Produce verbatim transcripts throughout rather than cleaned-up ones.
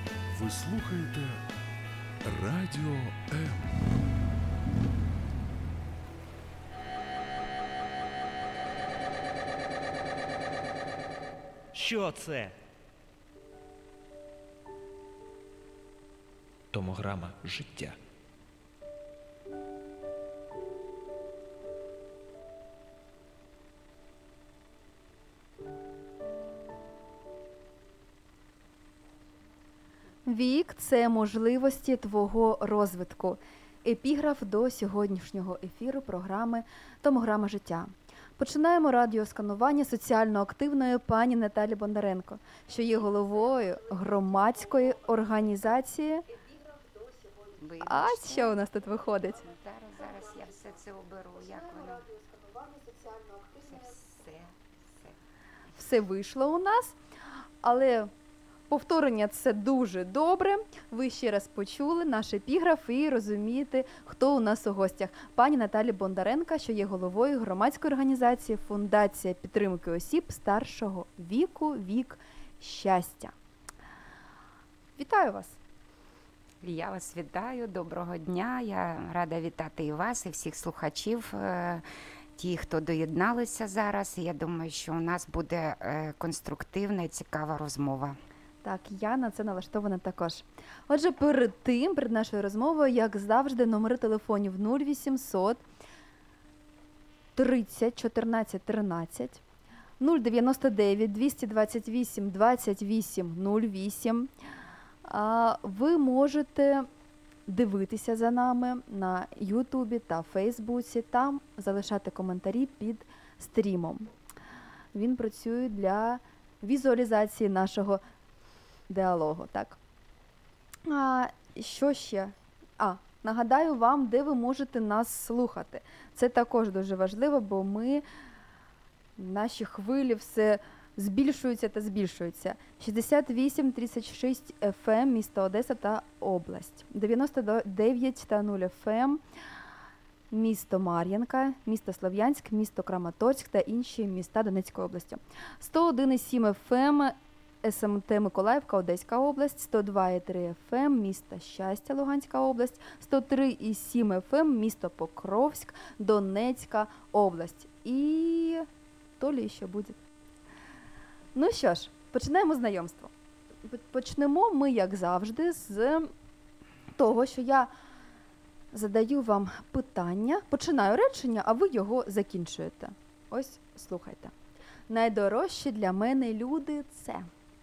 Ви слухаєте Радіо М. Що це? Томограма життя. Вік – це можливості твого розвитку. Епіграф до сьогоднішнього ефіру програми «Томограма життя». Починаємо радіосканування соціально активної пані Наталі Бондаренко, що є головою громадської організації. Вибачте. А що у нас тут виходить? Зараз, зараз я все це оберу. Як воно? Це все, все. Все вийшло у нас, але повторення – це дуже добре. Ви ще раз почули наш епіграф і розумієте, хто у нас у гостях. Пані Наталі Бондаренко, що є головою громадської організації «Фундація підтримки осіб старшого віку. Вік щастя». Вітаю вас! Я вас вітаю, доброго дня. Я рада вітати і вас, і всіх слухачів, ті, хто доєдналися зараз. Я думаю, що у нас буде конструктивна і цікава розмова. Так, я на це налаштована також. Отже, перед тим, перед нашою розмовою, як завжди, номери телефонів нуль вісімсот тридцять чотирнадцять тринадцять, нуль дев'яносто дев'ять двісті двадцять вісім двадцять вісім нуль вісім. Ви можете дивитися за нами на Ютубі та Фейсбуці, там залишати коментарі під стрімом. Він працює для візуалізації нашого діалогу, так. А, що ще? А, нагадаю вам, де ви можете нас слухати. Це також дуже важливо, бо ми, наші хвилі все збільшуються та збільшуються. шістдесят вісім тридцять шість еф ем, місто Одеса та область. дев'яносто дев'ять та нуль еф ем, місто Мар'їнка, місто Слов'янськ, місто Краматорськ та інші міста Донецької області. сто один і сім еф ем, ес ем те Миколаївка, Одеська область, сто два і три еф ем, місто Щастя, Луганська область, сто три і сім еф ем, місто Покровськ, Донецька область. І то ли ще буде. Ну що ж, починаємо знайомство. Почнемо ми, як завжди, з того, що я задаю вам питання, починаю речення, а ви його закінчуєте. Ось, слухайте. Найдорожчі для мене люди – це...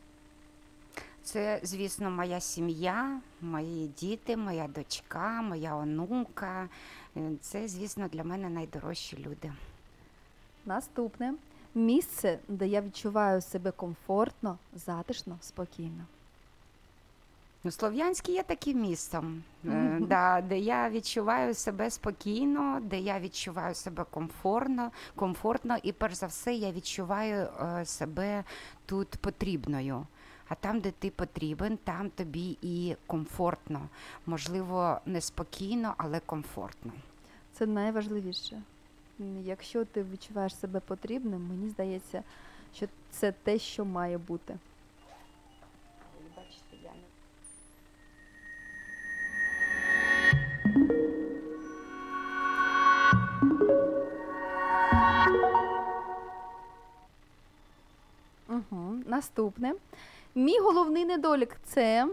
Це, звісно, моя сім'я, мої діти, моя дочка, моя онука. Це, звісно, для мене найдорожчі люди. Наступне. Місце, де я відчуваю себе комфортно, затишно, спокійно. Ну, Слов'янськ є таким містом, Mm-hmm. е, да, де я відчуваю себе спокійно, де я відчуваю себе комфортно, комфортно і, перш за все, я відчуваю е, себе тут потрібною. А там, де ти потрібен, там тобі і комфортно. Можливо, не спокійно, але комфортно. Це найважливіше. Якщо ти відчуваєш себе потрібним, мені здається, що це те, що має бути. Бачите, я не... Угу. Наступне. Мій головний недолік – це...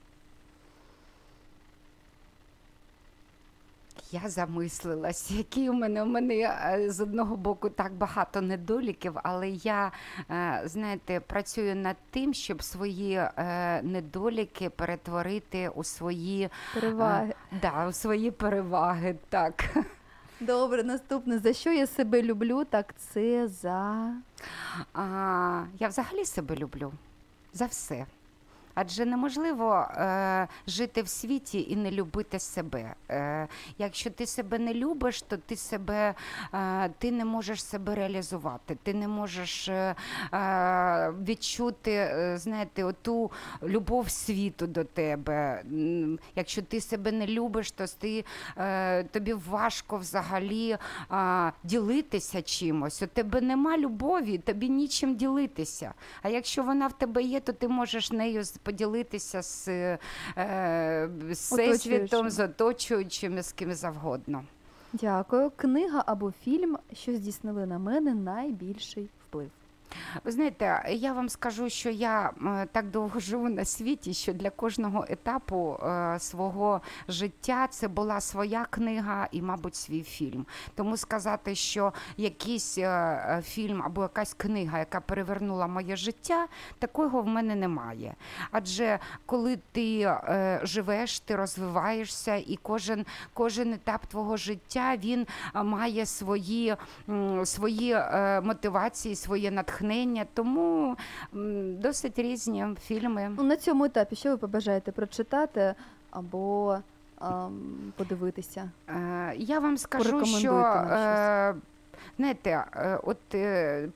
Я замислилась, які у мене, у мене з одного боку так багато недоліків, але я, знаєте, працюю над тим, щоб свої недоліки перетворити у свої переваги. Да, у свої переваги, так. Добре, наступне. За що я себе люблю, так це за... А, я взагалі себе люблю. За все. Адже неможливо е, жити в світі і не любити себе. Е, якщо ти себе не любиш, то ти себе е, ти не можеш себе реалізувати. Ти не можеш е, відчути, е, знаєте, оту любов світу до тебе. Якщо ти себе не любиш, то ти, е, тобі важко взагалі е, ділитися чимось. У тебе нема любові, тобі нічим ділитися. А якщо вона в тебе є, то ти можеш нею поділитися з, е, з всесвітом, з оточуючими, з ким завгодно. Дякую. Книга або фільм, що здійснили на мене найбільший вплив? Ви знаєте, я вам скажу, що я е, так довго живу на світі, що для кожного етапу е, свого життя це була своя книга і, мабуть, свій фільм. Тому сказати, що якийсь е, фільм або якась книга, яка перевернула моє життя, такого в мене немає. Адже коли ти е, живеш, ти розвиваєшся, і кожен, кожен етап твого життя, він е, має свої, м, свої е, мотивації, своє натхнення. Тому м, досить різні фільми. Ну, на цьому етапі що ви побажаєте прочитати або ем, подивитися? Е, я вам скажу, що, Порекомендуйте нам е, знаєте, е, от е,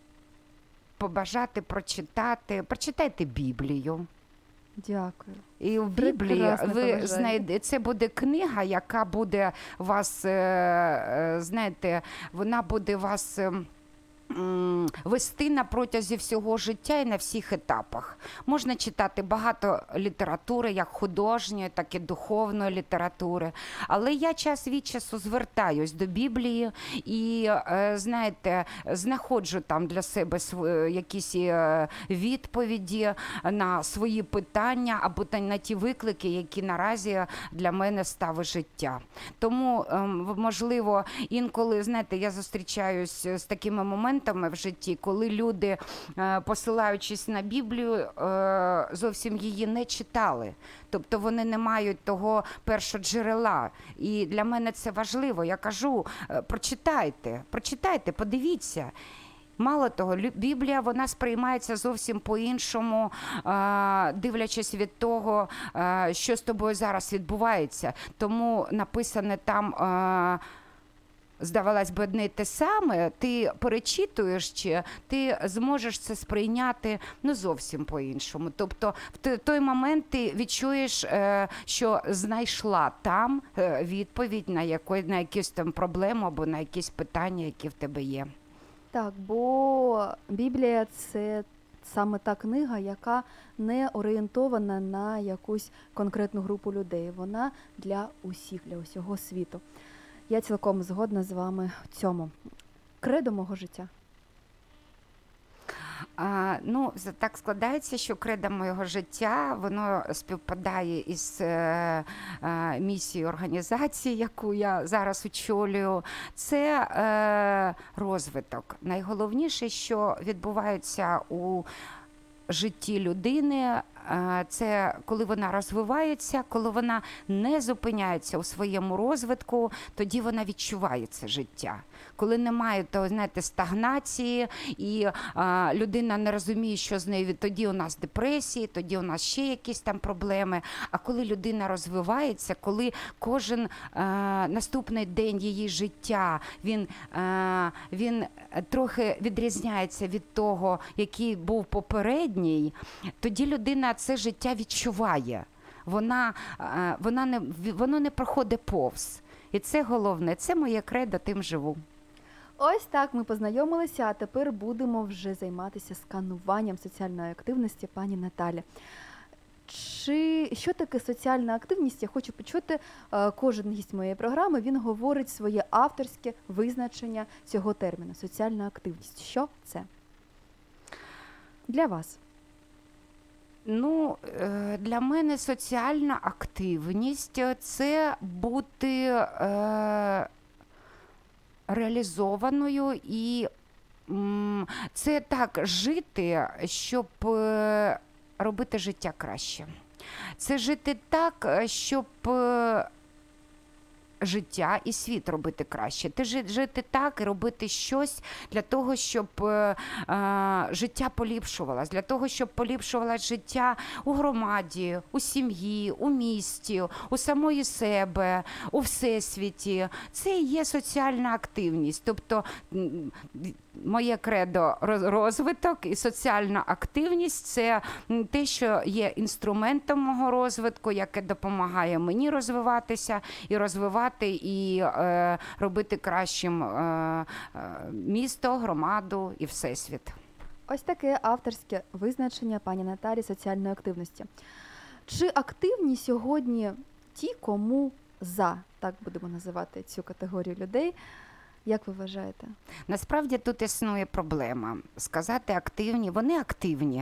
побажати прочитати, прочитайте Біблію. Дякую. І в Біблії Прекрасне ви побажання. знайдете, це буде книга, яка буде вас, е, е, знаєте, вона буде вас е, м, вести на протязі всього життя і на всіх етапах. Можна читати багато літератури, як художньої, так і духовної літератури. Але я час від часу звертаюсь до Біблії і, е, знаєте, знаходжу там для себе св- якісь е, відповіді на свої питання або та- на ті виклики, які наразі для мене ставить життя. Тому, ем, можливо, інколи, знаєте, я зустрічаюсь з такими моментами в житті, коли люди, е, посилаючись на Біблію, е, зовсім її не читали. Тобто вони не мають того першоджерела. І для мене це важливо. Я кажу, е, прочитайте, прочитайте, подивіться. Мало того, лю- Біблія, вона сприймається зовсім по-іншому, е, дивлячись від того, е, що з тобою зараз відбувається. Тому написане там, е, здавалось би, одне й те саме, ти перечитуєш, чи ти зможеш це сприйняти ну, зовсім по-іншому. Тобто в т- той момент ти відчуєш, е, що знайшла там е, відповідь на, яко- на якусь там проблему або на якісь питання, які в тебе є. Так, бо Біблія – це саме та книга, яка не орієнтована на якусь конкретну групу людей. Вона для усіх, для усього світу. Я цілком згодна з вами в цьому. Кредо мого життя. А, ну, за- так складається, що кредо моєго життя, воно співпадає із е, е, місією організації, яку я зараз очолюю. Це е, розвиток. Найголовніше, що відбувається у житті людини, е, це коли вона розвивається, коли вона не зупиняється у своєму розвитку, тоді вона відчуває це життя. Коли немає того, знаєте, стагнації, і а, людина не розуміє, що з нею, тоді у нас депресії, тоді у нас ще якісь там проблеми. А коли людина розвивається, коли кожен а, наступний день її життя, він, а, він трохи відрізняється від того, який був попередній, тоді людина це життя відчуває. Вона, а, вона не, воно не проходить повз. І це головне, це моє кредо, тим живу. Ось так ми познайомилися, а тепер будемо вже займатися скануванням соціальної активності пані Наталі. Чи що таке соціальна активність? Я хочу почути, е, кожен гість моєї програми, він говорить своє авторське визначення цього терміну. Соціальна активність. Що це? Для вас. Ну, е, для мене соціальна активність – це бути е, реалізованою і м, це так жити, щоб е, робити життя краще. Це жити так, щоб е, життя і світ робити краще. Ти жи- жити так і робити щось для того, щоб е, е, життя поліпшувалось, для того, щоб поліпшувалось життя у громаді, у сім'ї, у місті, у самої себе, у всесвіті. Це і є соціальна активність. Тобто м, моє кредо роз- розвиток і соціальна активність – це м, те, що є інструментом мого розвитку, яке допомагає мені розвиватися і розвивати і е, робити кращим е, е, місто, громаду і всесвіт. Ось таке авторське визначення пані Наталі соціальної активності. Чи активні сьогодні ті, кому за, так будемо називати цю категорію людей? Як ви вважаєте? Насправді тут існує проблема. Сказати активні, вони активні.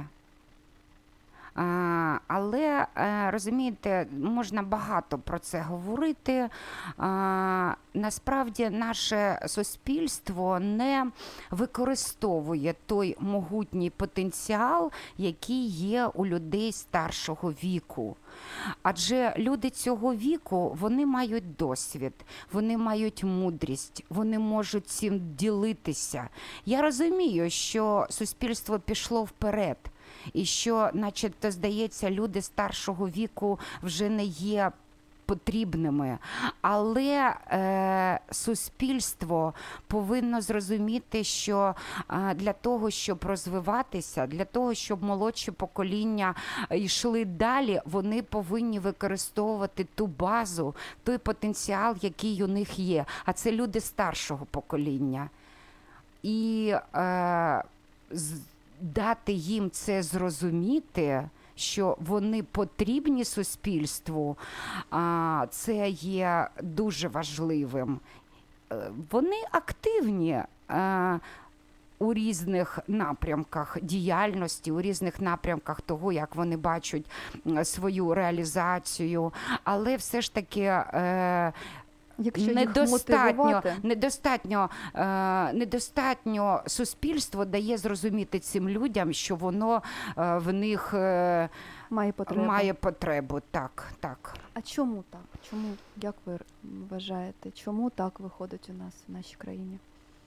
А, але, а, розумієте, можна багато про це говорити. А, насправді наше суспільство не використовує той могутній потенціал, який є у людей старшого віку. Адже люди цього віку, вони мають досвід, вони мають мудрість, вони можуть цим ділитися. Я розумію, що суспільство пішло вперед, і що, начебто, здається, люди старшого віку вже не є потрібними. Але е, суспільство повинно зрозуміти, що е, для того, щоб розвиватися, для того, щоб молодші покоління йшли далі, вони повинні використовувати ту базу, той потенціал, який у них є. А це люди старшого покоління. І е, з дати їм це зрозуміти, що вони потрібні суспільству, це є дуже важливим. Вони активні у різних напрямках діяльності, у різних напрямках того, як вони бачать свою реалізацію, але все ж таки Якщо недостатньо, недостатньо, е, недостатньо суспільство дає зрозуміти цим людям, що воно е, в них е, має потребу. має потребу. Так, так. А чому так? Чому, як ви вважаєте, чому так виходить у нас в нашій країні?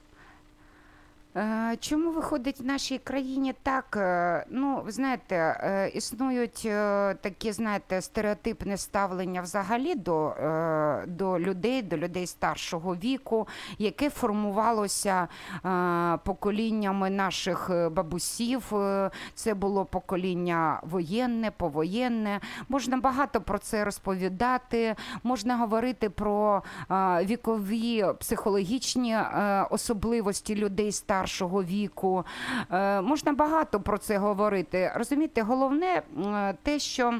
Чому виходить в нашій країні так? Ну, ви знаєте, існують такі, знаєте, стереотипне ставлення взагалі до, до людей, до людей старшого віку, яке формувалося поколіннями наших бабусів. Це було покоління воєнне, повоєнне. Можна багато про це розповідати, можна говорити про вікові психологічні особливості людей старшого старшого віку. Е, можна багато про це говорити. Розумієте, головне е, те, що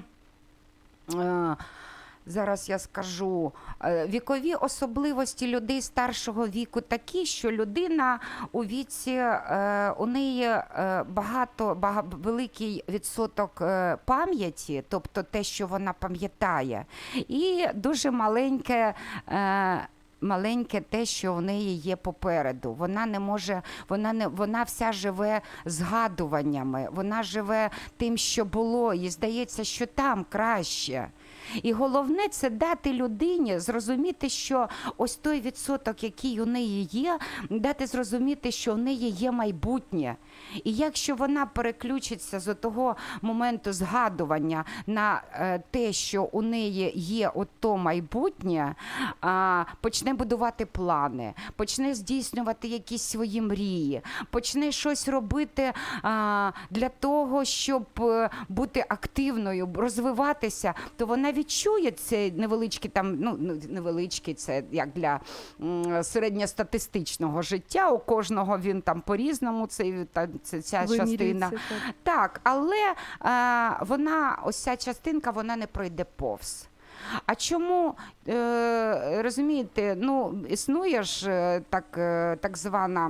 е, зараз я скажу, е, вікові особливості людей старшого віку такі, що людина у віці, е, у неї е, багато, багато, великий відсоток е, пам'яті, тобто те, що вона пам'ятає, і дуже маленьке е, маленьке те, що в неї є попереду. Вона не може, вона не, вона вся живе згадуваннями, вона живе тим, що було, їй здається, що там краще. І головне – це дати людині зрозуміти, що ось той відсоток, який у неї є, дати зрозуміти, що в неї є майбутнє. І якщо вона переключиться з того моменту згадування на те, що у неї є ото майбутнє, почне будувати плани, почне здійснювати якісь свої мрії, почне щось робити для того, щоб бути активною, розвиватися, то вона відчує цей невеличкий, там, ну, невеличкий, це як для м, середньостатистичного життя, у кожного він там по-різному, цей, та, це, ця частина. Так. так, але е, вона, ось ця частинка, вона не пройде повз. А чому, е, розумієте, ну, існує ж е, так, е, так звана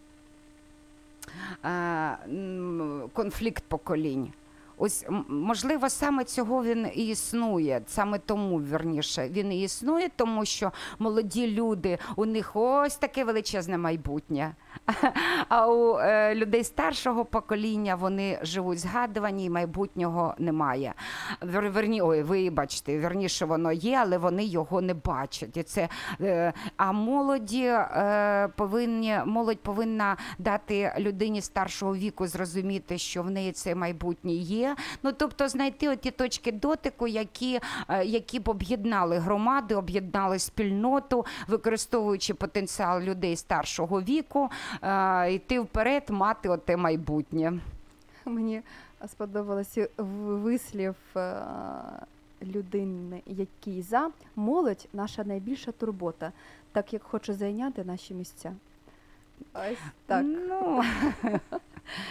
е, конфлікт поколінь. Ось, можливо, саме цього він і існує, саме тому, вірніше, він і існує, тому що молоді люди, у них ось таке величезне майбутнє. А у е, людей старшого покоління вони живуть згадувані, і майбутнього немає. Вер, верні, ой, вибачте, вірніше воно є, але вони його не бачать. І це, е, а молоді е, повинні, молодь повинна дати людині старшого віку зрозуміти, що в неї це майбутнє є. Ну, тобто знайти оті точки дотику, які, е, які б об'єднали громади, об'єднали спільноту, використовуючи потенціал людей старшого віку, йти вперед, мати оте майбутнє. Мені сподобався вислів людини, який за молодь наша найбільша турбота, так як хоче зайняти наші місця. Ось так. Ну,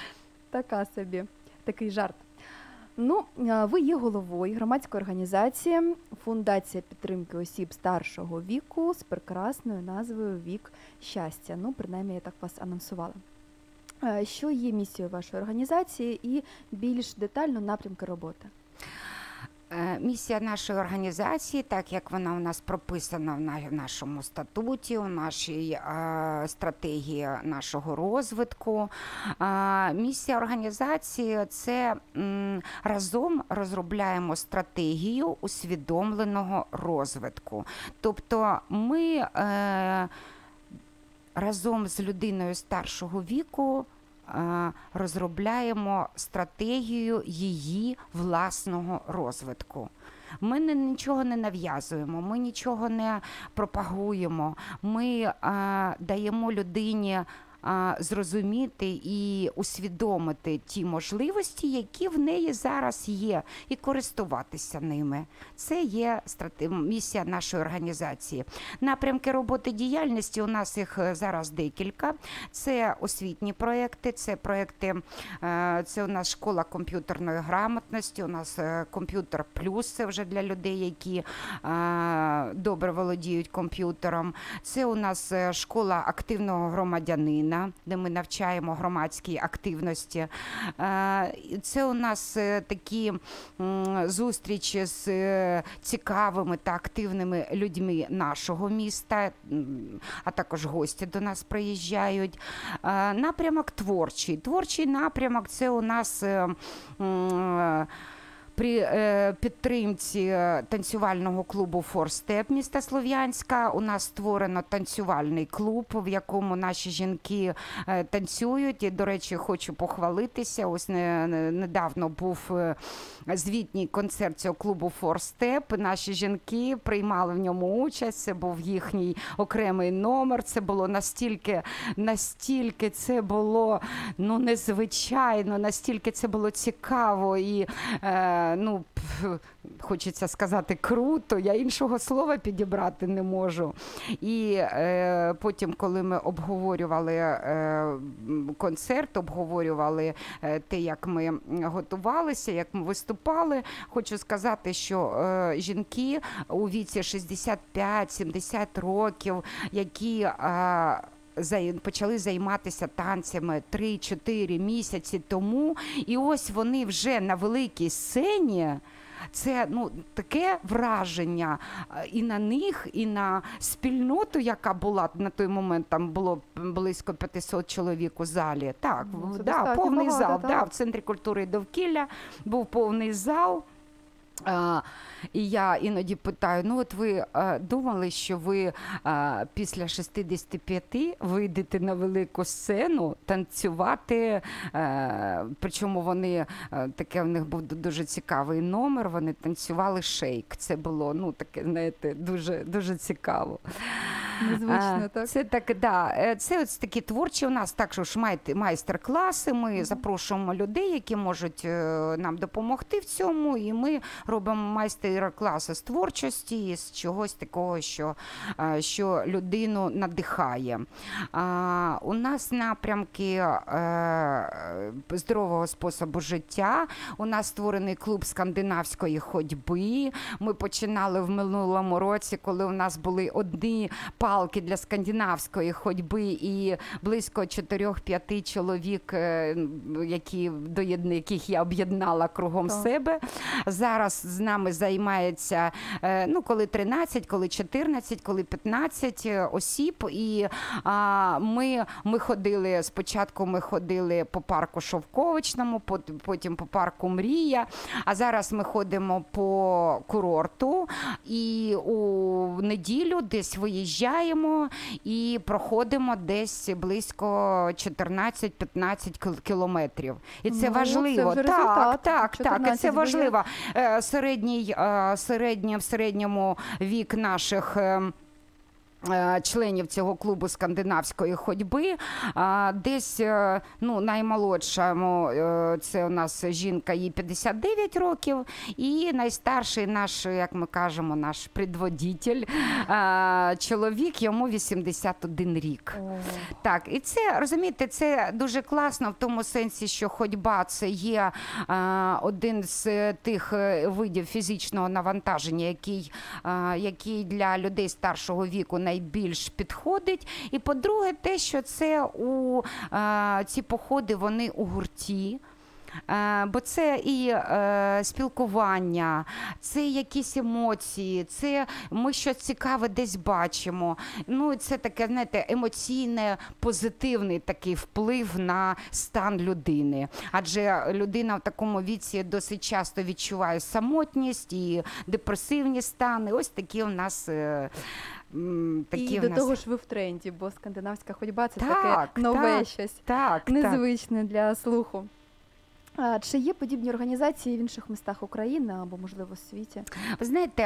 така собі, такий жарт. Ну, ви є головою громадської організації «Фундація підтримки осіб старшого віку» з прекрасною назвою «Вік щастя». Ну, принаймні, я так вас анонсувала. Що є місією вашої організації і більш детально напрямки роботи? Місія нашої організації, так як вона у нас прописана в нашому статуті, у нашій е, стратегії нашого розвитку. Е, місія організації – це м, разом розробляємо стратегію усвідомленого розвитку. Тобто ми е, разом з людиною старшого віку розробляємо стратегію її власного розвитку. Ми не, нічого не нав'язуємо, ми нічого не пропагуємо, ми а, даємо людині а, зрозуміти і усвідомити ті можливості, які в неї зараз є, і користуватися ними. Це є стратегія, місія нашої організації. Напрямки роботи діяльності у нас їх зараз декілька. Це освітні проекти, це проекти, це у нас школа комп'ютерної грамотності, у нас комп'ютер плюс, це вже для людей, які добре володіють комп'ютером. Це у нас школа активного громадянина, де ми навчаємо громадській активності. Це у нас такі зустрічі з цікавими та активними людьми нашого міста, а також гості до нас приїжджають. Напрямок творчий. Творчий напрямок – це у нас при підтримці танцювального клубу «Форстеп» міста Слов'янська у нас створено танцювальний клуб, в якому наші жінки танцюють. І, до речі, хочу похвалитися. Ось недавно був звітній концерт цього клубу «Форстеп». Наші жінки приймали в ньому участь. Це був їхній окремий номер. Це було настільки, настільки це було ну, незвичайно, настільки це було цікаво і ну, хочеться сказати, круто, я іншого слова підібрати не можу. І е, потім, коли ми обговорювали е, концерт, обговорювали е, те, як ми готувалися, як ми виступали, хочу сказати, що е, жінки у віці шістдесят п'ять - сімдесят років, які е, почали займатися танцями три-чотири місяці тому, і ось вони вже на великій сцені. Це ну, таке враження і на них, і на спільноту, яка була на той момент, там було близько п'ятсот чоловік у залі. Так, ну, да, повний багато, зал. так? Да, в Центрі культури і довкілля був повний зал. А, і я іноді питаю, ну от ви а, думали, що ви а, після шістдесят п'ять вийдете на велику сцену танцювати, а, причому вони, а, таке в них був дуже цікавий номер, вони танцювали шейк. Це було, ну, таке, знаєте, дуже, дуже цікаво. Незвично, так? Це так, да. Це ось такі творчі у нас також майстер-класи. Ми mm-hmm. запрошуємо людей, які можуть нам допомогти в цьому, і ми робимо майстер-класи з творчості, з чогось такого, що, що людину надихає. У нас напрямки здорового способу життя. У нас створений клуб скандинавської ходьби. Ми починали в минулому році, коли у нас були одні палки для скандинавської ходьби і близько чотири-п'ять чоловік, які, до яких я об'єднала кругом так. себе. Зараз з нами займається, ну, коли тринадцять, коли чотирнадцять, коли п'ятнадцять осіб. І а, ми, ми ходили, спочатку ми ходили по парку Шовковичному, потім по парку Мрія, а зараз ми ходимо по курорту і у неділю десь виїжджаємо і проходимо десь близько чотирнадцять-п'ятнадцять кілометрів. І це ну, важливо. Це вже так, результат. так, так, і це важливо. Середній, середній, в середньому вік наших членів цього клубу скандинавської ходьби. Десь, ну, наймолодшому, це у нас жінка, їй п'ятдесят дев'ять років, і найстарший наш, як ми кажемо, наш предводитель, чоловік, йому вісімдесят один рік. О. Так, і це, розумієте, це дуже класно в тому сенсі, що ходьба – це є один з тих видів фізичного навантаження, який, який для людей старшого віку найбільш підходить. І, по-друге, те, що це у е, ці походи, вони у гурті. Е, бо це і е, спілкування, це якісь емоції, це ми щось цікаве десь бачимо. Ну, це таке, знаєте, емоційне, позитивний такий вплив на стан людини. Адже людина в такому віці досить часто відчуває самотність і депресивні стани. Ось такі у нас... Е, Такі і до нас... того ж ви в тренді, бо скандинавська ходьба – це так, таке нове так, щось, так, незвичне так. для слуху. А чи є подібні організації в інших містах України або, можливо, в світі? Ви знаєте,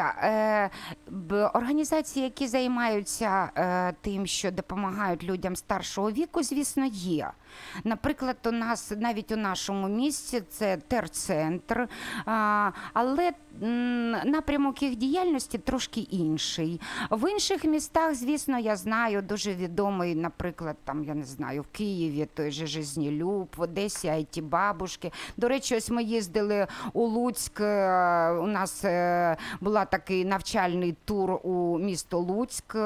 організації, які займаються тим, що допомагають людям старшого віку, звісно, є. Наприклад, у нас, навіть у нашому місті, це терцентр, але напрямок їх діяльності трошки інший. В інших містах, звісно, я знаю, дуже відомий, наприклад, там, я не знаю, в Києві той же Жизнєлюб, в Одесі ай ті-бабушки. До речі, ось ми їздили у Луцьк, у нас був такий навчальний тур у місто Луцьк,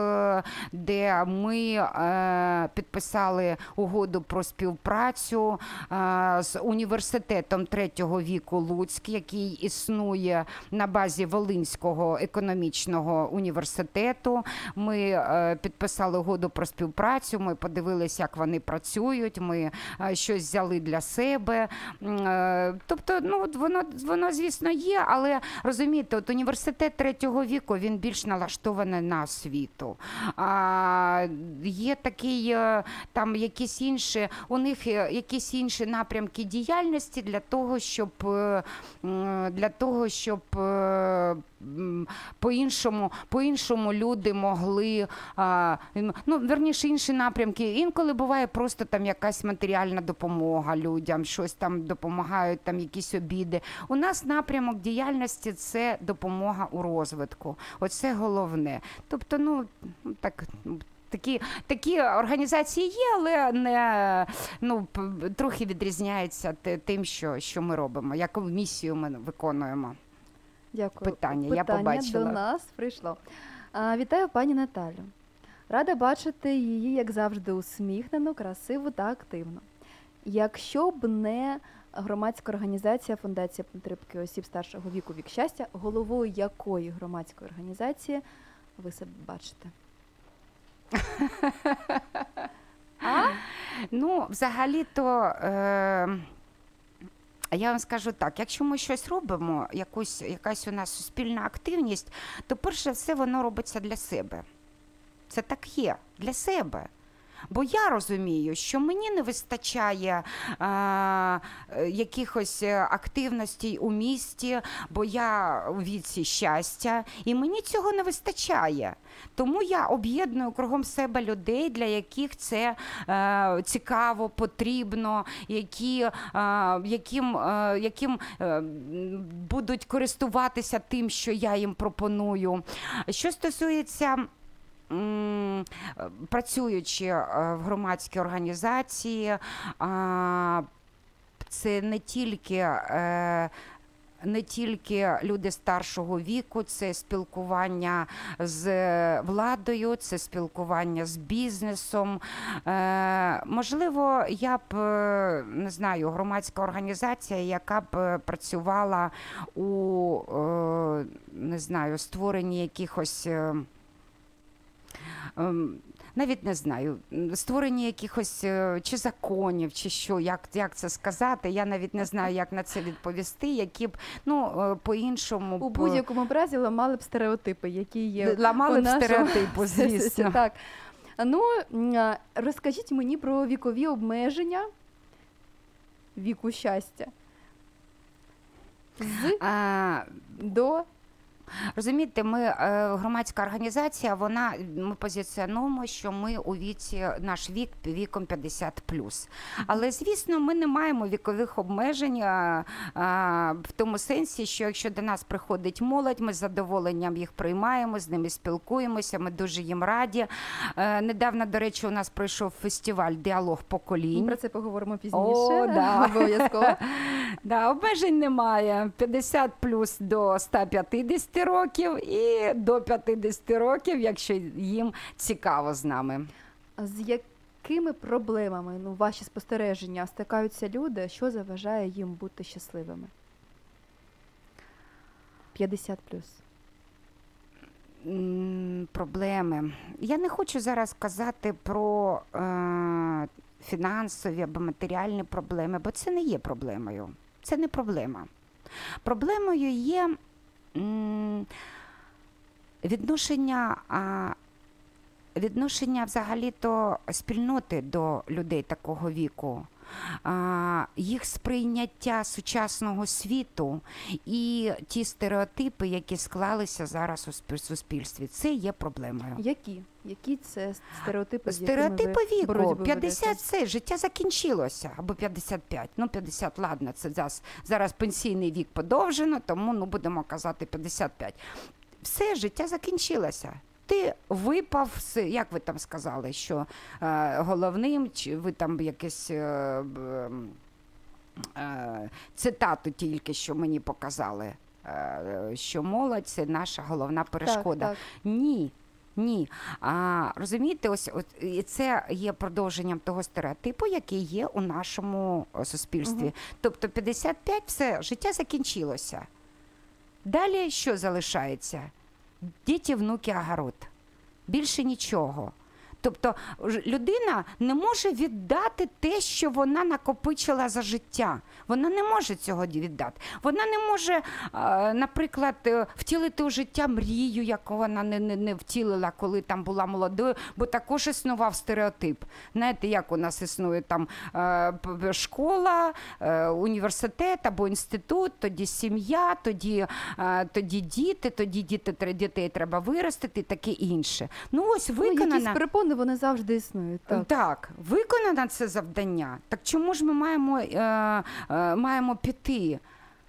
де ми підписали угоду про співпрацю з університетом третього віку Луцьк, який існує на базі Волинського економічного університету. Ми підписали угоду про співпрацю, ми подивилися, як вони працюють, ми щось взяли для себе. Тобто, ну, воно, воно, звісно, є, але, розумієте, от університет третього віку, він більш налаштований на освіту. А, є такий, там, якісь інші, у них якісь інші напрямки діяльності для того, щоб, для того, щоб по-іншому, по-іншому люди могли, ну, верніше, інші напрямки. Інколи буває просто там якась матеріальна допомога людям, щось там допомагають, там якісь обіди. У нас напрямок діяльності – це допомога у розвитку. Оце головне. Тобто, ну, так... Такі, такі організації є, але не, ну, трохи відрізняються тим, що, що ми робимо, яку місію ми виконуємо. Дякую. Питання, Питання я побачила. до нас прийшло. А, вітаю пані Наталю. Рада бачити її, як завжди, усміхнену, красиву та активну. Якщо б не громадська організація Фундація підтримки осіб старшого віку «Вік щастя», головою якої громадської організації ви себе бачите? А? Ну, взагалі-то, е, я вам скажу так, якщо ми щось робимо, якусь, якась у нас суспільна активність, то перше все воно робиться для себе. Це так є, для себе. Бо я розумію, що мені не вистачає е, якихось активностей у місті, бо я у віці щастя, і мені цього не вистачає. Тому я об'єдную кругом себе людей, для яких це е, цікаво, потрібно, які, е, яким, е, яким е, будуть користуватися тим, що я їм пропоную. Що стосується... Працюючи в громадській організації, це не тільки, не тільки люди старшого віку, це спілкування з владою, це спілкування з бізнесом. Можливо, я б, не знаю, громадська організація, яка б працювала у, не знаю, створенні якихось... Навіть не знаю, створення якихось чи законів, чи що, як, як це сказати, я навіть не знаю, як на це відповісти, які б, ну, по-іншому... У будь-якому разі ламали б стереотипи, які є ламали у б нашому... стереотипи, звісно. Так. Ну, розкажіть мені про вікові обмеження віку щастя. З а... до... Розумієте, ми е, громадська організація, вона, ми позиціонуємо, що ми у віці, наш вік віком п'ятдесят плюс. Але, звісно, ми не маємо вікових обмежень а, а, в тому сенсі, що якщо до нас приходить молодь, ми з задоволенням їх приймаємо, з ними спілкуємося, ми дуже їм раді. Е, недавно, до речі, у нас пройшов фестиваль «Діалог поколінь». Ми про це поговоримо пізніше. О, да. Обов'язково. Да, обмежень немає. п'ятдесят плюс до ста п'ятдесяти років і до п'ятдесяти років, якщо їм цікаво з нами. А з якими проблемами, ну, ваші спостереження, стикаються люди, що заважає їм бути щасливими? п'ятдесят плюс. М, Проблеми. Я не хочу зараз казати про е, фінансові або матеріальні проблеми, бо це не є проблемою. Це не проблема. Проблемою є м, відношення, а, відношення взагалі-то спільноти до людей такого віку. А, їх сприйняття сучасного світу і ті стереотипи, які склалися зараз у спі- суспільстві, це є проблемою. Які? Які це стереотипи, з Стереотипи якими ви віку. боротьбу ведете? п'ятдесят – це життя закінчилося, або п'ятдесят п'ять. Ну, п'ятдесят, ладно, це зараз, зараз пенсійний вік подовжено, тому ну, будемо казати п'ятдесят п'ять. Все, життя закінчилося. Ти випав, з, як ви там сказали, що е, головним, чи ви там якесь е, б, е, цитату тільки що мені показали, е, що молодь – це наша головна перешкода. Так, так. Ні. Ні. А, розумієте, ось, от, і це є продовженням того стереотипу, який є у нашому о, суспільстві. Угу. Тобто п'ятдесят п'ять – все, життя закінчилося. Далі що залишається? Діти, внуки, огород. Більше нічого. Тобто ж- людина не може віддати те, що вона накопичила за життя. Вона не може цього ді- віддати. Вона не може, е, наприклад, е, втілити у життя мрію, яку вона не, не, не втілила, коли там була молодою, бо також існував стереотип. Знаєте, як у нас існує там е, п- школа, е, університет або інститут, тоді сім'я, тоді, е, тоді діти, тоді діти, тре- дітей треба виростити і таке інше. Ну ось Ну, якісь виконана. перепони, вони завжди існують. Так. Так, виконано це завдання. Так чому ж ми маємо, е, е, маємо піти?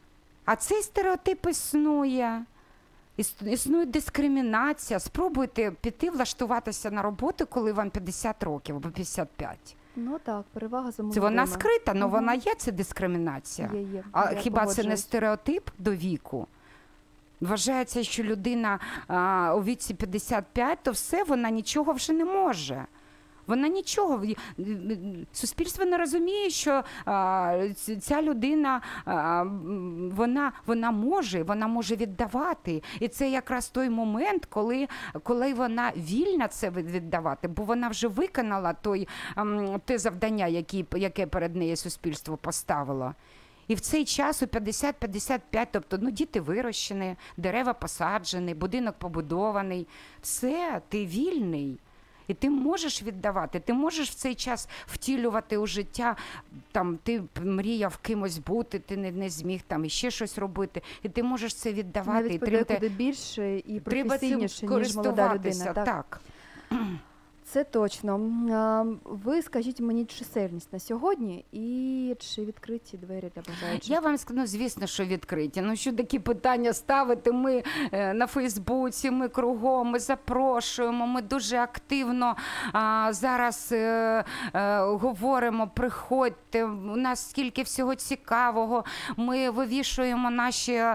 А цей стереотип існує. Іс- Існує дискримінація. Спробуйте піти влаштуватися на роботу, коли вам п'ятдесят років або п'ятдесят п'ять. Ну так, перевага за Це молодими. вона скрита, але Мгм. вона є, це дискримінація. Є, є. А Я хіба це не погоджуюсь. стереотип до віку? Вважається, що людина а, у віці п'ятдесят п'ять, то все, вона нічого вже не може. Вона нічого. в- Суспільство не розуміє, що а, ц- ця людина, а, м, вона, вона може, вона може віддавати. І це якраз той момент, коли, коли вона вільна це від- віддавати, бо вона вже виконала той, ам, те завдання, які, яке перед нею суспільство поставило. І в цей час у п'ятдесят - п'ятдесят п'ять, тобто ну, діти вирощені, дерева посаджені, будинок побудований. Все, ти вільний. І ти можеш віддавати, ти можеш в цей час втілювати у життя, там, ти мріяв кимось бути, ти не, не зміг там іще щось робити, і ти можеш це віддавати. Навіть і подекуди більше і треба цим професійніше, ніж молода людина. користуватися. Так. Так. Це точно. А, Ви скажіть мені чисельність на сьогодні і чи відкриті двері для бажаючих? Я вам скажу, ну, звісно, що відкриті. Ну, що такі питання ставити? Ми е, на Фейсбуці, ми кругом, ми запрошуємо, ми дуже активно а, зараз е, е, говоримо, приходьте, у нас скільки всього цікавого. Ми вивішуємо наші, е,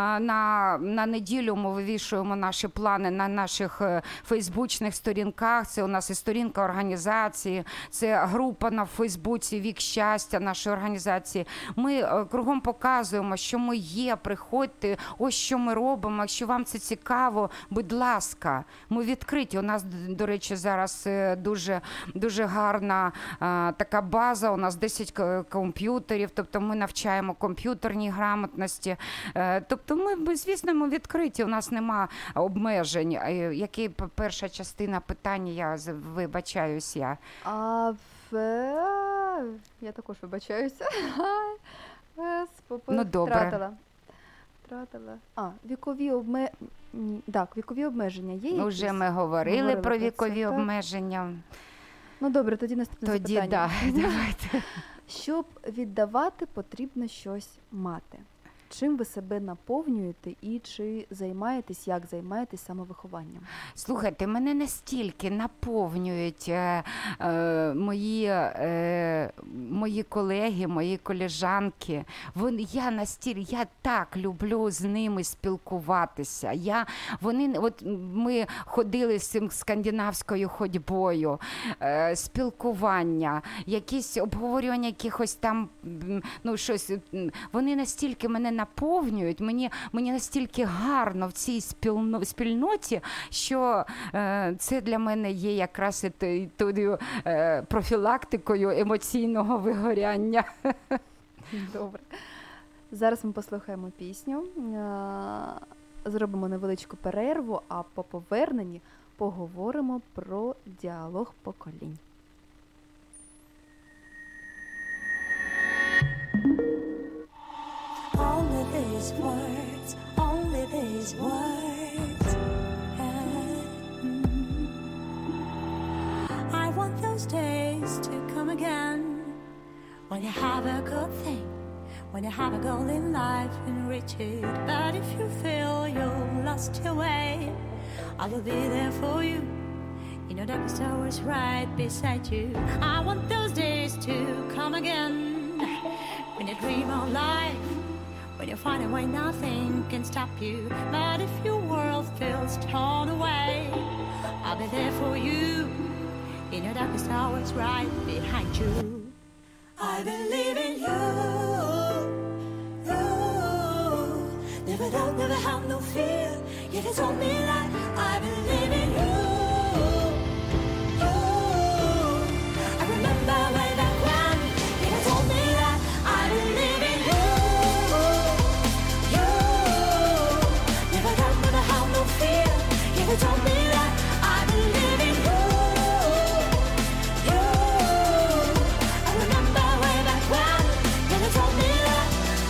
на, на неділю ми вивішуємо наші плани на наших е, фейсбучних сторінках. Це у нас і сторінка організації, це група на Фейсбуці «Вік щастя» нашої організації. Ми е, кругом показуємо, що ми є, приходьте, ось що ми робимо, якщо вам це цікаво, будь ласка, ми відкриті. У нас, д- до речі, зараз е, дуже, дуже гарна е, така база, у нас десять к- комп'ютерів, тобто ми навчаємо комп'ютерній грамотності. Е, Тобто ми, ми, звісно, ми відкриті, у нас нема обмежень. Е, Які п- перша частина питання, я з- вибачаюсь я. А в... Я також вибачаюся. Е, спопи- Ну, добре. втратила. втратила. А, вікові обме... ні, так, вікові обмеження є якісь? Вже ми говорили, Говорили про про вікові це, так. обмеження. Ну добре, тоді наступне Тоді запитання. да, давайте. Щоб віддавати, потрібно щось мати. Чим ви себе наповнюєте і чи займаєтесь, як займаєтесь самовихованням? Слухайте, мене настільки наповнюють е, е, мої, е, мої колеги, мої колежанки. Вони, я настільки, я так люблю з ними спілкуватися. Я, вони, от ми ходили з цим скандинавською ходьбою, е, спілкування, якісь обговорювання якихось там, ну щось. Вони настільки мене наповнюють, мені, мені настільки гарно в цій спільно, спільноті, що е, це для мене є якраз і тою е, профілактикою емоційного вигоряння. Добре. Зараз ми послухаємо пісню, е, зробимо невеличку перерву, а по поверненні поговоримо про діалог поколінь. Only these words, only these words. Mm. I want those days to come again, when you have a good thing, when you have a goal in life and reach it. But if you feel you've lost your way, I will be there for you. You know darkest hours right beside you. I want those days to come again, when you dream of life, when you find a way nothing can stop you. But if your world feels torn away, I'll be there for you, in your darkest hours right behind you. I believe in you, you. Never doubt, never have no fear. Yeah, they told me that I believe in you, you. I remember way back when, yeah, they told me that I believe in you. They told me that I believe in you, you. I remember way back when, yeah, they told me that.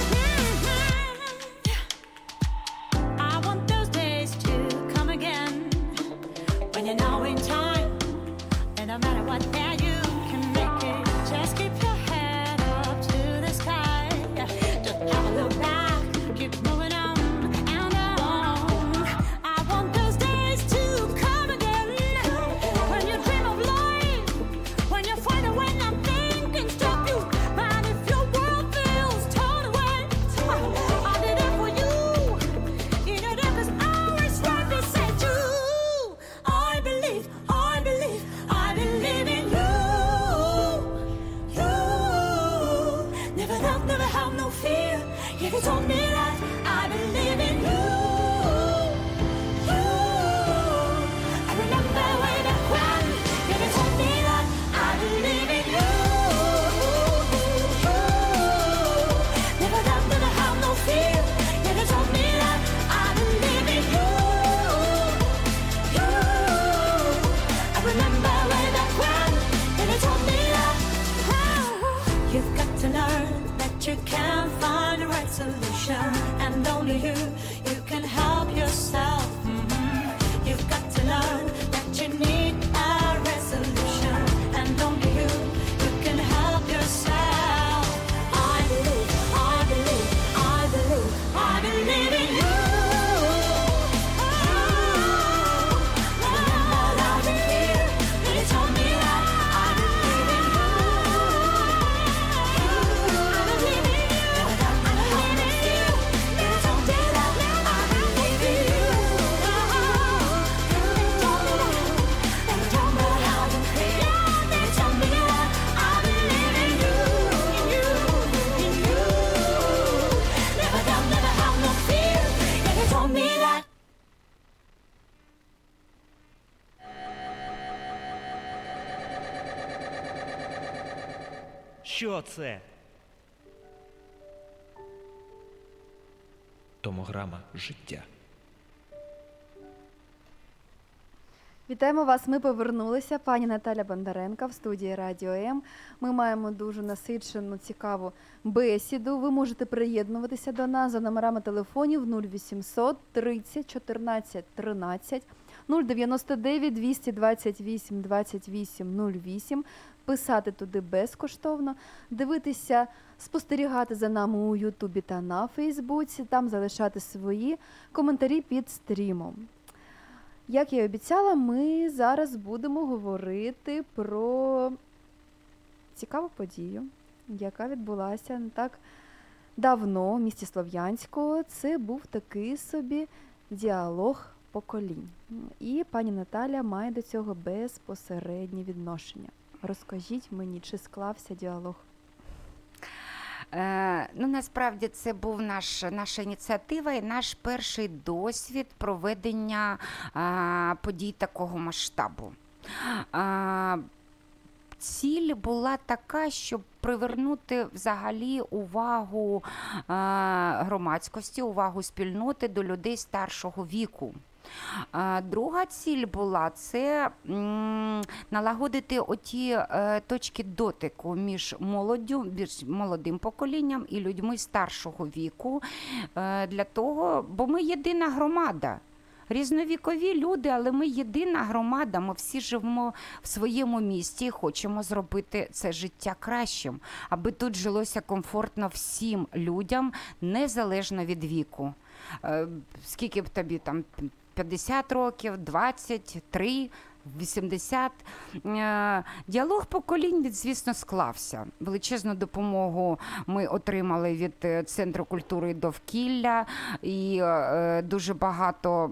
Mm-hmm. I want those days to come again, when you know in time, and no matter what, there you can make it. Just keep your head up to the sky. Don't ever look back, keep moving on. They told me that I believe in you, you. I remember way back when, yeah, they told me that I believe in you, you. Never doubt, never have no fear. Yeah, they told me that I believe in you, you. I remember way back when, yeah, they told me that. Oh, you've got to learn that you can't find the right solution, and only you, you can help yourself. Mm-hmm. You've got to learn that you need a resolution, and only you, you can help yourself. I believe, I believe, I believe, I believe in you. Що це? Томограма життя. Вітаємо вас, ми повернулися. Пані Наталя Бондаренко в студії Радіо М. Ми маємо дуже насичену, цікаву бесіду. Ви можете приєднуватися до нас за номерами телефонів нуль вісімсот тридцять чотирнадцять тринадцять, нуль дев'яносто дев'ять двісті двадцять вісім двадцять вісім нуль вісім, писати туди безкоштовно, дивитися, спостерігати за нами у Ютубі та на Фейсбуці, там залишати свої коментарі під стрімом. Як я і обіцяла, ми зараз будемо говорити про цікаву подію, яка відбулася не так давно в місті Слов'янську. Це був такий собі діалог поколінь. І пані Наталя має до цього безпосереднє відношення. Розкажіть мені, чи склався діалог? Е, ну, насправді це був наш, наша ініціатива і наш перший досвід проведення е, подій такого масштабу. Е, ціль була така, щоб привернути взагалі увагу е, громадськості, увагу спільноти до людей старшого віку. Друга ціль була – це м, налагодити оті е, точки дотику між молоддю, між молодим поколінням і людьми старшого віку, е, для того, бо ми єдина громада. Різновікові люди, але ми єдина громада, ми всі живемо в своєму місті і хочемо зробити це життя кращим, аби тут жилося комфортно всім людям, незалежно від віку. Е, скільки б тобі там п'ятдесят років, двадцять, три, вісімдесят. Діалог поколінь, звісно, склався. Величезну допомогу ми отримали від Центру культури і довкілля, і дуже багато,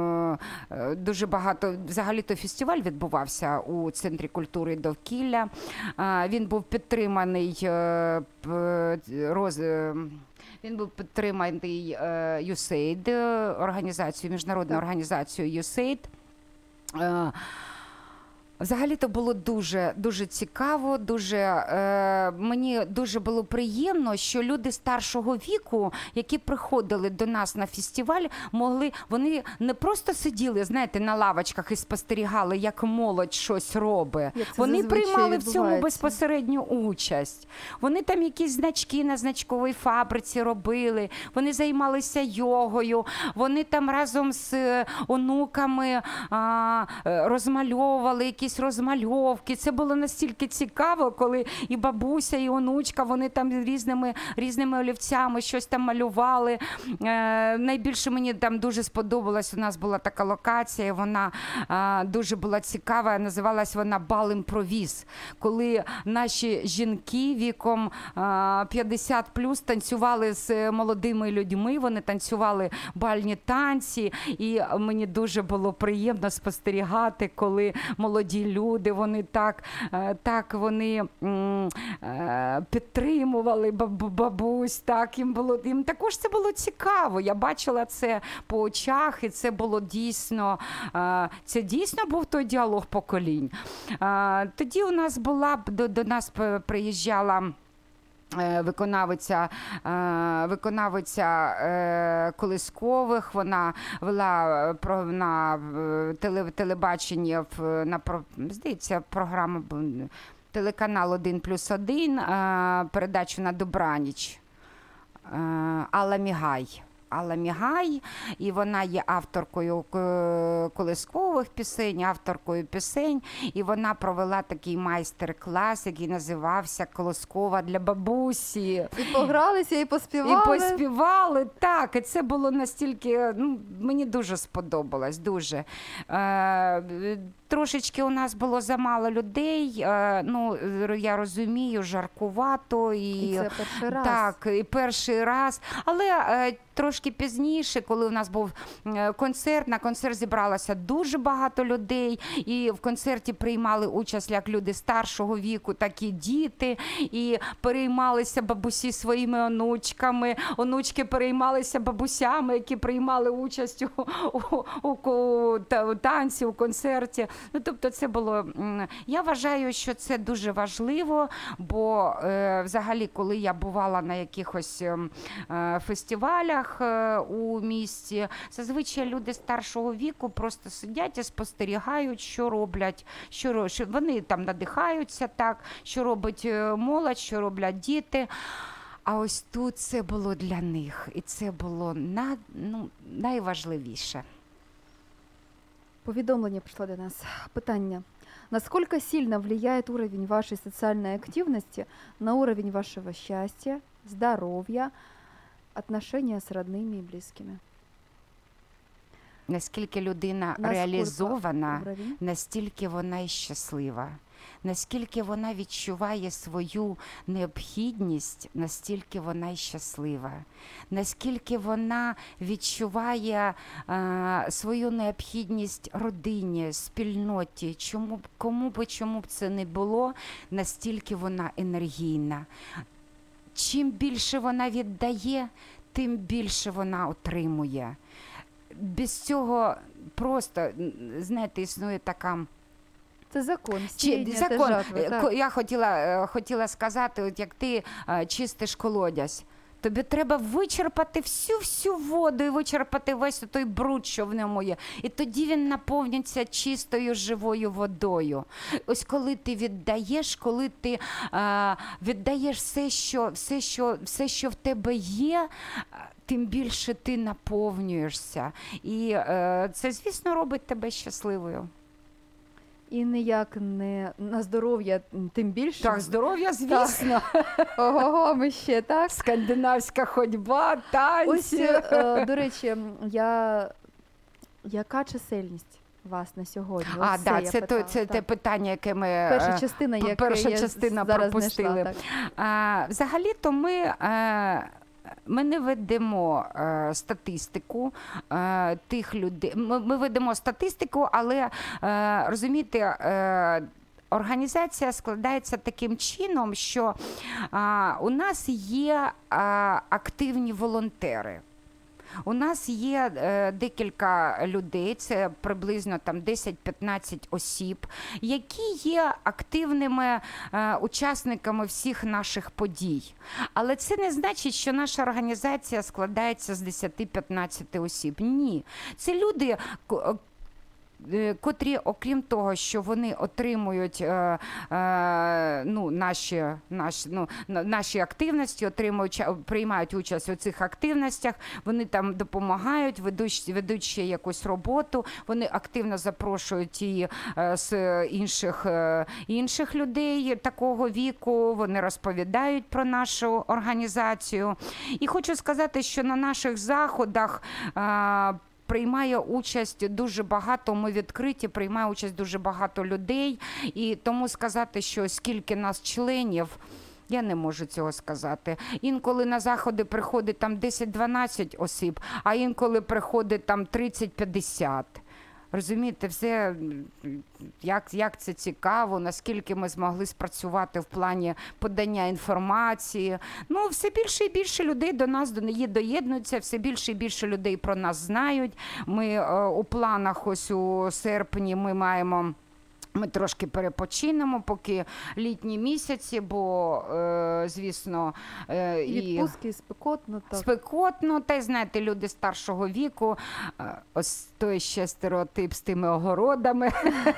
дуже багато, взагалі-то фестиваль відбувався у Центрі культури і довкілля. Він був підтриманий роз... Він був підтриманий ю ес ей ай ді, організацією, міжнародною організацією ю ес ей ай ді. Взагалі-то було дуже, дуже цікаво, дуже, е, мені дуже було приємно, що люди старшого віку, які приходили до нас на фестиваль, могли, вони не просто сиділи, знаєте, на лавочках і спостерігали, як молодь щось робить. Вони приймали в цьому безпосередню участь. Вони там якісь значки на значковій фабриці робили, вони займалися йогою, вони там разом з онуками а, розмальовували якісь розмальовки. Це було настільки цікаво, коли і бабуся, і онучка, вони там різними, різними олівцями щось там малювали. Е, найбільше мені там дуже сподобалось, у нас була така локація, вона е, дуже була цікава, називалась вона «Бал імпровіз», коли наші жінки віком е, п'ятдесят плюс танцювали з молодими людьми, вони танцювали бальні танці, і мені дуже було приємно спостерігати, коли молоді люди, вони так, так вони підтримували бабусь, так, їм було, їм також це було цікаво. Я бачила це по очах, і це було дійсно, це дійсно був той діалог поколінь. Тоді у нас була, до, до нас приїжджала виконавиця, виконавиця Колискових, вона вела на телебаченні, на, здається, програму телеканал один плюс один, передачу «На добраніч», Алла Мігай. Алла Мігай, і вона є авторкою колискових пісень, авторкою пісень, і вона провела такий майстер-клас, який називався «Колискова для бабусі». І погралися, і поспівали. І поспівали, так, і це було настільки, ну, мені дуже сподобалось, дуже. Е, Трошечки у нас було замало людей, ну, я розумію, жаркувато. І, і це перший раз. Так, і перший раз. Але трошки пізніше, коли у нас був концерт, на концерт зібралося дуже багато людей, і в концерті приймали участь як люди старшого віку, так і діти, і переймалися бабусі своїми онучками, онучки переймалися бабусями, які приймали участь у, у, у, у танці, у концерті. Ну, тобто це було, я вважаю, що це дуже важливо, бо е, взагалі, коли я бувала на якихось е, фестивалях е, у місті, зазвичай люди старшого віку просто сидять і спостерігають, що роблять, що, ро- що вони там надихаються, так, що робить е, молодь, що роблять діти. А ось тут це було для них, і це було на, ну, найважливіше. Повідомлення пришло до нас. Питання. Насколько сильно влияет уровень вашей социальной активности на уровень вашего счастья, здоровья, отношения с родными и близкими? Наскільки людина Насколько реалізована, уровень? настільки вона і щаслива. Наскільки вона відчуває свою необхідність, настільки вона й щаслива. Наскільки вона відчуває е, свою необхідність родині, спільноті, чому, б- кому би чому б це не було, настільки вона енергійна. Чим більше вона віддає, тим більше вона отримує. Без цього просто, м, знаєте, існує така... Це закон, Чи, сіяння та закон, жатви, е, так. ко- я хотіла, е, хотіла сказати, от як ти е, чистиш колодязь, тобі треба вичерпати всю-всю воду і вичерпати весь той бруд, що в ньому є. І тоді він наповниться чистою живою водою. Ось коли ти віддаєш, коли ти е, віддаєш все що, все, що, все, що в тебе є, е, тим більше ти наповнюєшся. І е, це, звісно, робить тебе щасливою. І ніяк не на здоров'я, м, тим більше. Так, здоров'я, звісно. Ого, ми ще так. Скандинавська ходьба, Ось, танці. е, до речі, м, я... яка чисельність вас на сьогодні? А, Ось да, я це, то, питала, це те так. питання, яке ми Перша е, частина, п- яку перша я частина зараз пропустили. знайшла. Так. А, взагалі-то ми, е, ми не ведемо е, статистику е, тих людей. Ми, ми ведемо статистику, але е, розумієте, е, організація складається таким чином, що е, у нас є е, активні волонтери. У нас є е, декілька людей, це приблизно там десять-п'ятнадцять осіб, які є активними е, учасниками всіх наших подій. Але це не значить, що наша організація складається з десять-п'ятнадцять осіб. Ні. Це люди, ко- е, котрі, окрім того, що вони отримують е, е, ну, наші, наші, ну, на- наші активності, отримують, ча- приймають участь у цих активностях, вони там допомагають, ведуть, ведуть ще якусь роботу, вони активно запрошують і е, з інших, е, інших людей такого віку, вони розповідають про нашу організацію. І хочу сказати, що на наших заходах е, приймає участь дуже багато, ми відкриті, приймає участь дуже багато людей, і тому сказати, що скільки нас членів, я не можу цього сказати. Інколи на заходи приходить там десять-дванадцять осіб, а інколи приходить там тридцять-п'ятдесят. Розумієте, все, м, як, як це цікаво, наскільки ми змогли спрацювати в плані подання інформації. Ну, все більше і більше людей до нас до неї доєднуються, все більше і більше людей про нас знають. Ми е, у планах ось у серпні ми маємо... Ми трошки перепочинемо, поки літні місяці, бо, е, звісно, е, І і відпустки, спекотно. Так. спекотно, та й, знаєте, люди старшого віку, е, ось той ще стереотип з тими огородами,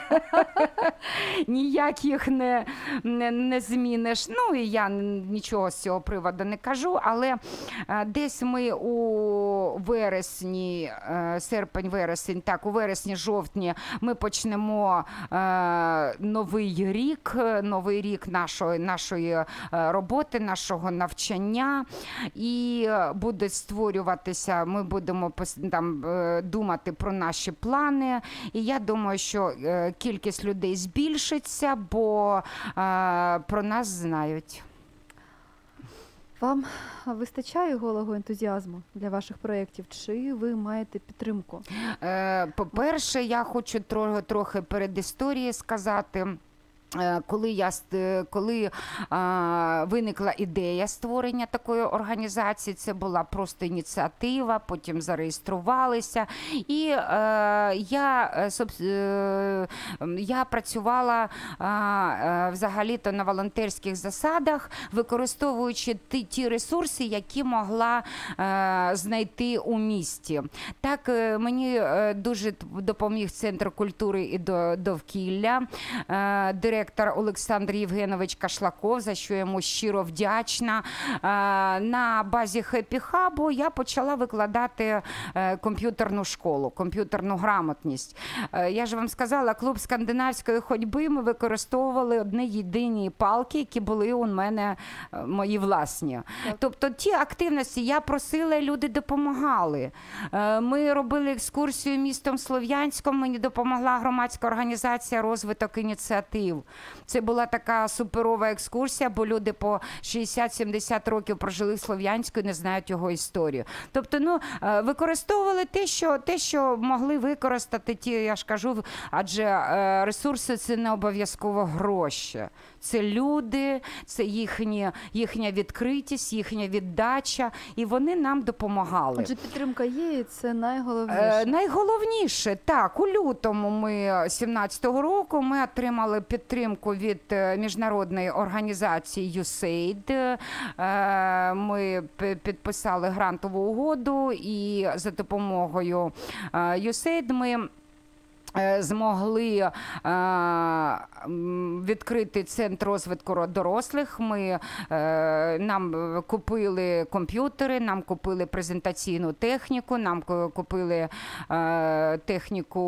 ніяк їх не, не, не зміниш. Ну, і я нічого з цього приводу не кажу, але е, десь ми у вересні, е, серпень-вересень, так, у вересні-жовтні ми почнемо е, новий рік, новий рік нашої, нашої е, роботи, нашого навчання, і е, буде створюватися, ми будемо пос- там е, думати про наші плани, і я думаю, що е, кількість людей збільшиться, бо е, про нас знають. Вам вистачає голого ентузіазму для ваших проєктів? Чи ви маєте підтримку? Е, По-перше, я хочу трохи, трохи перед історією сказати. Коли, я, коли а, виникла ідея створення такої організації, це була просто ініціатива, потім зареєструвалися. І е, я, соб, е, я працювала е, взагалі-то на волонтерських засадах, використовуючи ті, ті ресурси, які могла е, знайти у місті. Так, е, мені дуже допоміг Центр культури і довкілля, е, директор Директор Олександр Євгенович Кашлаков, за що йому щиро вдячна. На базі Happy Hub я почала викладати комп'ютерну школу, комп'ютерну грамотність. Я ж вам сказала, клуб скандинавської ходьби, ми використовували одні єдині палки, які були у мене мої власні. Так. Тобто ті активності, я просила, люди допомагали. Ми робили екскурсію містом Слов'янськом, мені допомогла громадська організація «Розвиток ініціатив». Це була така суперова екскурсія, бо люди по шістдесят-сімдесят років прожили в Слов'янську і не знають його історію. Тобто, ну, використовували те, що, те, що могли використати ті, я ж кажу, адже ресурси – це не обов'язково гроші. Це люди, це їхні, їхня відкритість, їхня віддача, і вони нам допомагали. Отже, підтримка є, і це найголовніше. Е, найголовніше, так, у лютому ми сімнадцятого року ми отримали підтримку від міжнародної організації ю сей ай ді. Е, ми підписали грантову угоду, і за допомогою ю сей ай ді ми змогли відкрити центр розвитку дорослих. Ми, нам купили комп'ютери, нам купили презентаційну техніку, нам купили техніку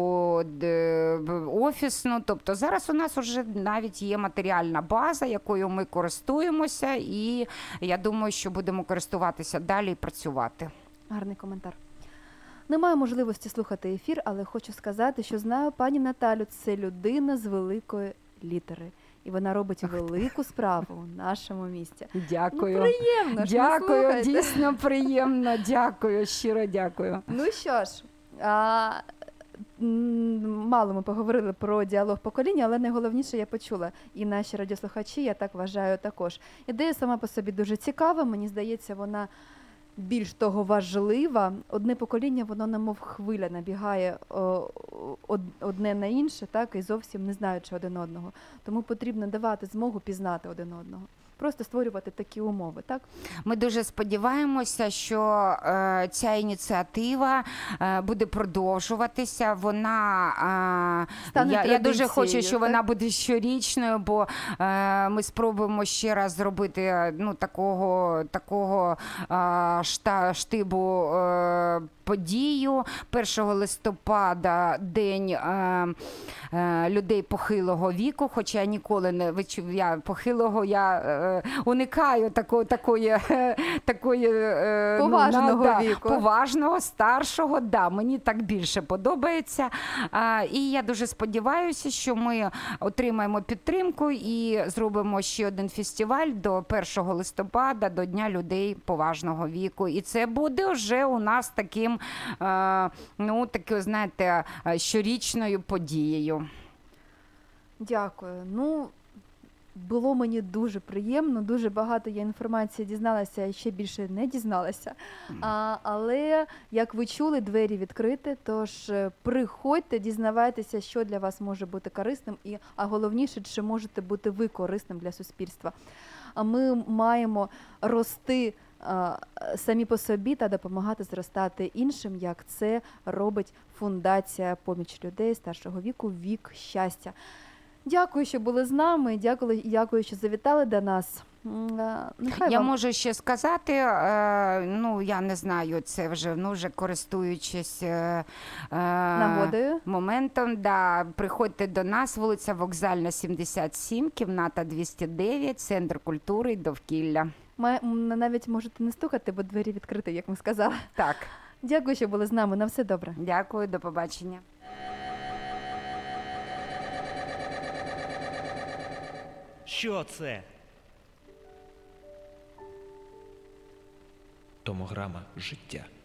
офісну. Тобто зараз у нас вже навіть є матеріальна база, якою ми користуємося, і я думаю, що будемо користуватися далі і працювати. Гарний коментар. Немає можливості слухати ефір, але хочу сказати, що знаю пані Наталю, це людина з великої літери. І вона робить велику справу у нашому місті. Дякую. Ну, приємно ж, дякую, дійсно приємно. Дякую, щиро дякую. Ну що ж, а, мало ми поговорили про діалог покоління, але найголовніше я почула. І наші радіослухачі, я так вважаю, також. Ідея сама по собі дуже цікава, мені здається, вона більш того важлива. Одне покоління, воно немов хвиля набігає о, одне на інше, так, і зовсім не знаючи один одного. Тому потрібно давати змогу пізнати один одного. Просто створювати такі умови, так? Ми дуже сподіваємося, що е, ця ініціатива е, буде продовжуватися. Вона, е, я, я дуже хочу, що так? Вона буде щорічною, бо е, ми спробуємо ще раз зробити ну, такого, такого е, шта, штибу е, подію. першого листопада день е, е, людей похилого віку, хоча я ніколи не вичув, я похилого, я е, уникаю такої, такої, такої поважного ну, віку. Да, поважного, старшого, да, мені так більше подобається. А, і я дуже сподіваюся, що ми отримаємо підтримку і зробимо ще один фестиваль до першого листопада, до Дня людей поважного віку. І це буде вже у нас таким, а, ну, такою, знаєте, щорічною подією. Дякую. Ну, було мені дуже приємно, дуже багато я інформації дізналася, і ще більше не дізналася. А, але, як ви чули, двері відкриті, тож приходьте, дізнавайтеся, що для вас може бути корисним, і, а головніше, чи можете бути ви корисним для суспільства. А ми маємо рости а, самі по собі та допомагати зростати іншим, як це робить фундація «Поміч людей старшого віку. Вік щастя». Дякую, що були з нами, дякую, дякую, що завітали до нас. Нехай я вам... можу ще сказати, ну, я не знаю, це вже, ну, вже користуючись нагодою, моментом, да, приходьте до нас, вулиця Вокзальна, сімдесят сім, кімната двісті дев'ять, Центр культури і довкілля. Ми навіть можете не стукати, бо двері відкриті, як ми сказали. Так. Дякую, що були з нами, на все добре. Дякую, до побачення. Що це? Томограма життя.